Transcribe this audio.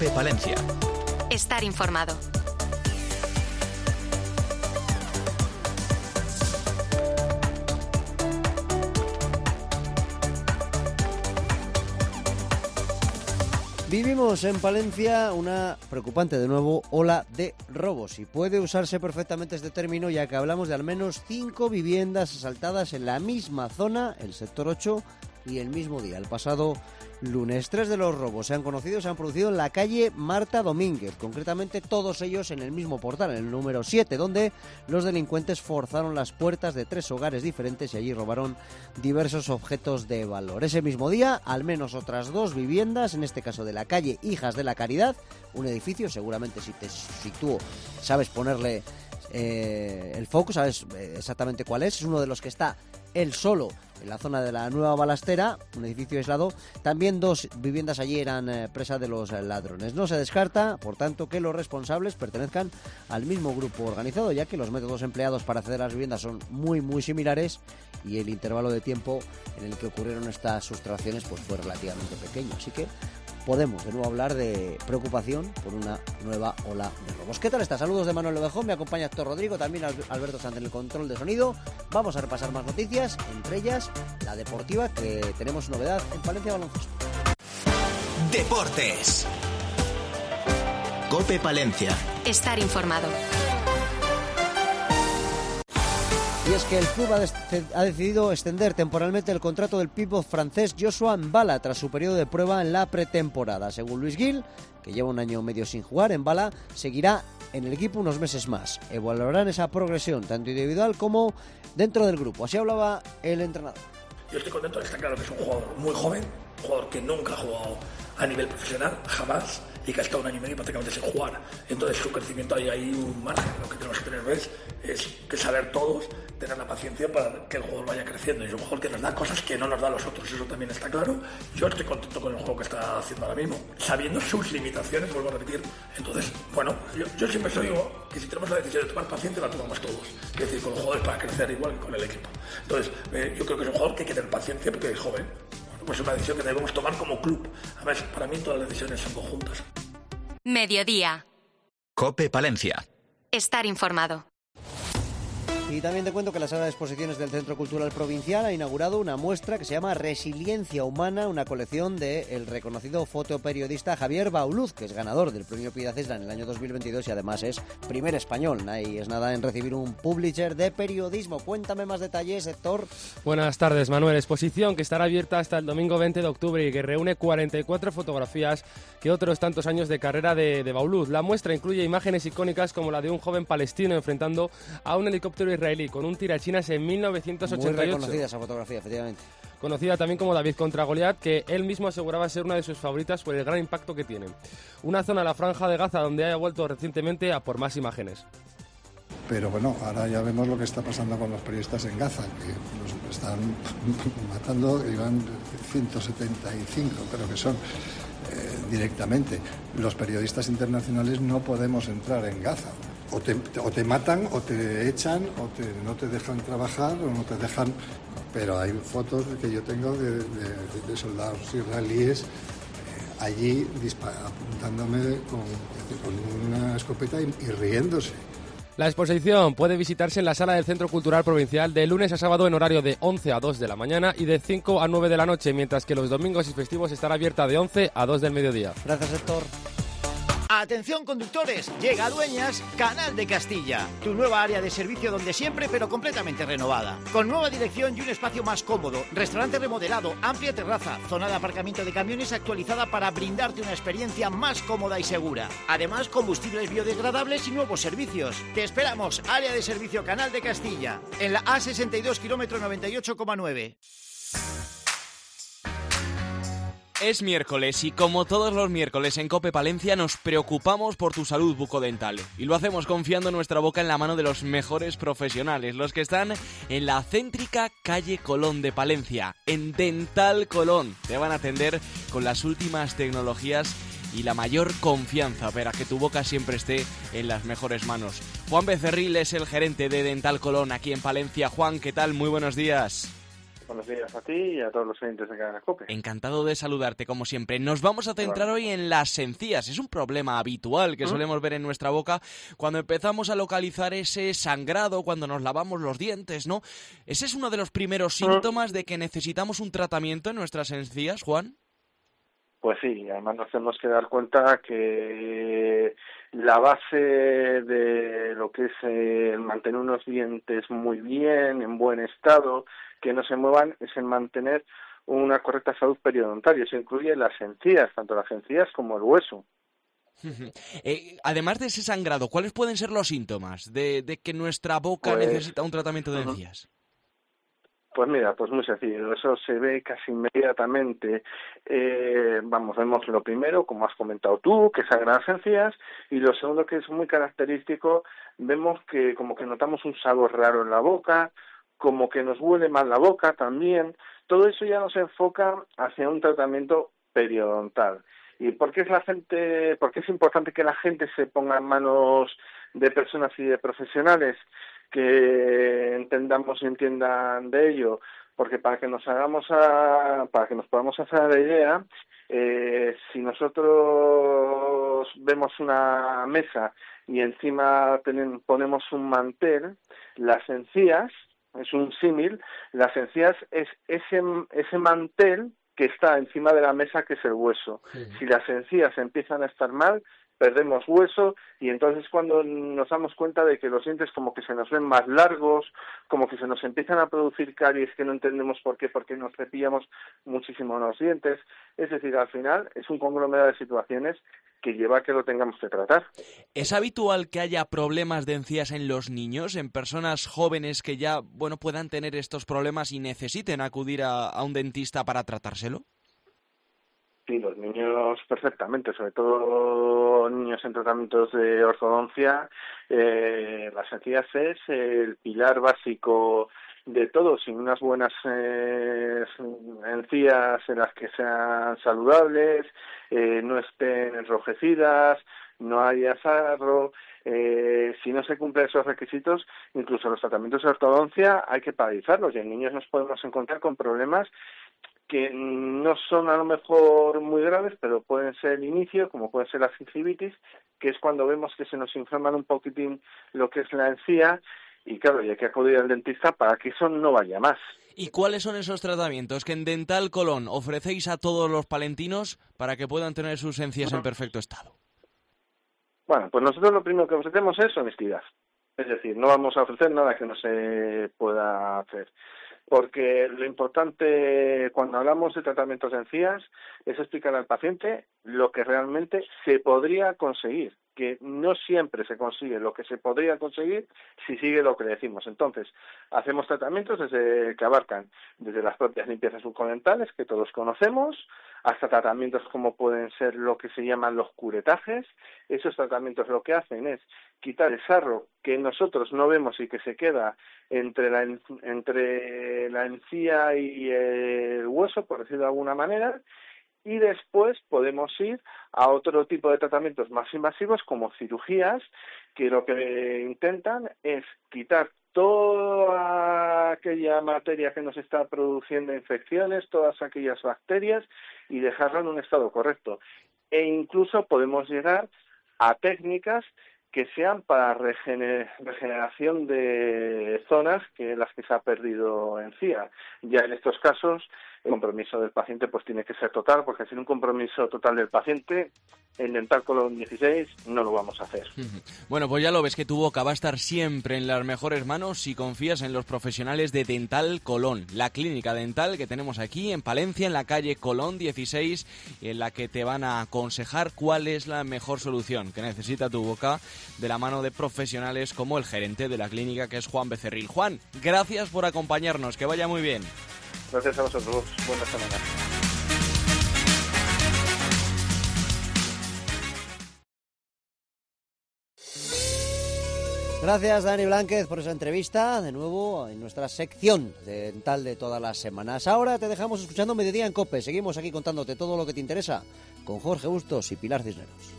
COPE Palencia. Estar informado. Vivimos en Palencia una preocupante, de nuevo, ola de robos. Y puede usarse perfectamente este término, ya que hablamos de al menos 5 viviendas asaltadas en la misma zona, el sector 8, y el mismo día, el pasado lunes. 3 de los robos se han producido en la calle Marta Domínguez, concretamente todos ellos en el mismo portal, en el número 7, donde los delincuentes forzaron las puertas de 3 hogares diferentes y allí robaron diversos objetos de valor. Ese mismo día, al menos otras 2 viviendas, en este caso de la calle Hijas de la Caridad, un edificio, seguramente si tú sabes ponerle el foco, sabes exactamente cuál es uno de los que está él solo en la zona de la Nueva Balastera, un edificio aislado. También 2 viviendas allí eran presa de los ladrones. No se descarta, por tanto, que los responsables pertenezcan al mismo grupo organizado, ya que los métodos empleados para acceder a las viviendas son muy similares y el intervalo de tiempo en el que ocurrieron estas sustracciones pues fue relativamente pequeño. Así que podemos de nuevo hablar de preocupación por una nueva ola de robos. ¿Qué tal está? Saludos de Manuel Ovejón, me acompaña Héctor Rodrigo, también Alberto Sanz en el control de sonido. Vamos a repasar más noticias, entre ellas la deportiva, que tenemos novedad en Palencia Baloncesto. Deportes. COPE Palencia. Estar informado. Y es que el club ha decidido extender temporalmente el contrato del pívot francés Joshua Mbala tras su periodo de prueba en la pretemporada. Según Luis Gil, que lleva un año medio sin jugar, Mbala seguirá en el equipo unos meses más. Evaluarán esa progresión, tanto individual como dentro del grupo. Así hablaba el entrenador. Yo estoy contento, está claro que es un jugador muy joven, un jugador que nunca ha jugado a nivel profesional, jamás, y que ha estado un año y medio prácticamente sin jugar. Entonces su crecimiento hay un margen. Lo que tenemos que tener es que saber todos, tener la paciencia para que el jugador vaya creciendo. Y es un jugador que nos da cosas que no nos da a los otros, eso también está claro. Yo estoy contento con el juego que está haciendo ahora mismo, sabiendo sus limitaciones, vuelvo a repetir. Entonces, bueno, yo siempre digo que si tenemos la decisión de tomar paciencia, la tomamos todos. Es decir, con los jugadores para crecer igual que con el equipo. Entonces, yo creo que es un jugador que hay que tener paciencia porque es joven. Pues es una decisión que debemos tomar como club. Además, para mí todas las decisiones son conjuntas. Mediodía. COPE Palencia. Estar informado. Y también te cuento que la sala de exposiciones del Centro Cultural Provincial ha inaugurado una muestra que se llama Resiliencia Humana, una colección del reconocido fotoperiodista Javier Bauluz, que es ganador del premio Piedad Isla en el año 2022 y además es primer español. Nadie es nada en recibir un publisher de periodismo. Cuéntame más detalles, Héctor. Buenas tardes, Manuel. Exposición que estará abierta hasta el domingo 20 de octubre y que reúne 44 fotografías que otros tantos años de carrera de Bauluz. La muestra incluye imágenes icónicas como la de un joven palestino enfrentando a un helicóptero israelí con un tirachinas en 1988. Muy reconocida esa fotografía, efectivamente. Conocida también como David contra Goliat, que él mismo aseguraba ser una de sus favoritas por el gran impacto que tiene. Una zona de la Franja de Gaza donde haya vuelto recientemente a por más imágenes. Pero bueno, ahora ya vemos lo que está pasando con los periodistas en Gaza, que los están matando, y van 175, creo que son, directamente. Los periodistas internacionales no podemos entrar en Gaza. O te matan, o te echan, no te dejan trabajar, o no te dejan... Pero hay fotos que yo tengo de soldados israelíes allí apuntándome con una escopeta y riéndose. La exposición puede visitarse en la sala del Centro Cultural Provincial de lunes a sábado en horario de 11 a 2 de la mañana y de 5 a 9 de la noche, mientras que los domingos y festivos estará abierta de 11 a 2 del mediodía. Gracias, Héctor. Atención conductores, llega a Dueñas Canal de Castilla, tu nueva área de servicio donde siempre pero completamente renovada. Con nueva dirección y un espacio más cómodo, restaurante remodelado, amplia terraza, zona de aparcamiento de camiones actualizada para brindarte una experiencia más cómoda y segura. Además, combustibles biodegradables y nuevos servicios. Te esperamos, área de servicio Canal de Castilla, en la A62 kilómetro 98,9. Es miércoles y como todos los miércoles en COPE Palencia nos preocupamos por tu salud bucodental y lo hacemos confiando nuestra boca en la mano de los mejores profesionales, los que están en la céntrica calle Colón de Palencia, en Dental Colón. Te van a atender con las últimas tecnologías y la mayor confianza para que tu boca siempre esté en las mejores manos. Juan Becerril es el gerente de Dental Colón aquí en Palencia. Juan, ¿qué tal? Muy buenos días. Buenos días a ti y a todos los oyentes de Cadena COPE. Encantado de saludarte, como siempre. Nos vamos a centrar hoy en las encías. Es un problema habitual que solemos ver en nuestra boca cuando empezamos a localizar ese sangrado, cuando nos lavamos los dientes, ¿no? ¿Ese es uno de los primeros síntomas de que necesitamos un tratamiento en nuestras encías, Juan? Pues sí, además nos tenemos que dar cuenta que la base de lo que es mantener unos dientes muy bien, en buen estado, que no se muevan, es el mantener una correcta salud periodontal. Eso incluye las encías, tanto las encías como el hueso. Además de ese sangrado, ¿cuáles pueden ser los síntomas de que nuestra boca necesita un tratamiento de encías? Pues mira, pues muy sencillo, eso se ve casi inmediatamente. Vemos lo primero, como has comentado tú, que sangran las encías, y lo segundo, que es muy característico, vemos que como que notamos un sabor raro en la boca, como que nos huele mal la boca también. Todo eso ya nos enfoca hacia un tratamiento periodontal. ¿Y por qué es importante que la gente se ponga en manos de personas y de profesionales que entendamos y entiendan de ello? Porque para que nos podamos hacer la idea, si nosotros vemos una mesa y encima ponemos un mantel, las encías, es un símil, las encías es ese mantel que está encima de la mesa, que es el hueso. Sí. Si las encías empiezan a estar mal, perdemos hueso, y entonces cuando nos damos cuenta de que los dientes como que se nos ven más largos, como que se nos empiezan a producir caries que no entendemos por qué, porque nos cepillamos muchísimo los dientes. Es decir, al final es un conglomerado de situaciones que lleva a que lo tengamos que tratar. ¿Es habitual que haya problemas de encías en los niños, en personas jóvenes que ya puedan tener estos problemas y necesiten acudir a un dentista para tratárselo? Sí, los niños perfectamente, sobre todo niños en tratamientos de ortodoncia. Las encías es el pilar básico de todo. Sin unas buenas encías en las que sean saludables, no estén enrojecidas, no haya sarro, si no se cumplen esos requisitos, incluso los tratamientos de ortodoncia hay que paralizarlos, y en niños nos podemos encontrar con problemas que no son a lo mejor muy graves, pero pueden ser el inicio, como puede ser la gingivitis, que es cuando vemos que se nos inflaman un poquitín lo que es la encía, y claro, y hay que acudir al dentista para que eso no vaya más. ¿Y cuáles son esos tratamientos que en Dental Colón ofrecéis a todos los palentinos para que puedan tener sus encías en perfecto estado? Bueno, pues nosotros lo primero que ofrecemos es honestidad. Es decir, no vamos a ofrecer nada que no se pueda hacer. Porque lo importante cuando hablamos de tratamientos de encías es explicar al paciente lo que realmente se podría conseguir, que no siempre se consigue lo que se podría conseguir si sigue lo que decimos. Entonces, hacemos tratamientos que abarcan desde las propias limpiezas bucodentales, que todos conocemos, hasta tratamientos como pueden ser lo que se llaman los curetajes. Esos tratamientos lo que hacen es quitar el sarro que nosotros no vemos y que se queda entre la encía y el hueso, por decirlo de alguna manera, y después podemos ir a otro tipo de tratamientos más invasivos como cirugías, que lo que intentan es quitar toda aquella materia que nos está produciendo infecciones, todas aquellas bacterias, y dejarlo en un estado correcto. E incluso podemos llegar a técnicas que sean para regeneración de zonas que las que se ha perdido encía. Ya en estos casos el compromiso del paciente pues tiene que ser total, porque sin un compromiso total del paciente en Dental Colón 16 no lo vamos a hacer. Bueno, pues ya lo ves, que tu boca va a estar siempre en las mejores manos si confías en los profesionales de Dental Colón, la clínica dental que tenemos aquí en Palencia, en la calle Colón 16, en la que te van a aconsejar cuál es la mejor solución que necesita tu boca, de la mano de profesionales como el gerente de la clínica, que es Juan Becerril. Juan, gracias por acompañarnos, que vaya muy bien. Gracias a vosotros, buena semana. Gracias, Dani Blánquez, por esa entrevista, de nuevo en nuestra sección dental de todas las semanas. Ahora te dejamos escuchando Mediodía en COPE. Seguimos aquí contándote todo lo que te interesa con Jorge Bustos y Pilar Cisneros.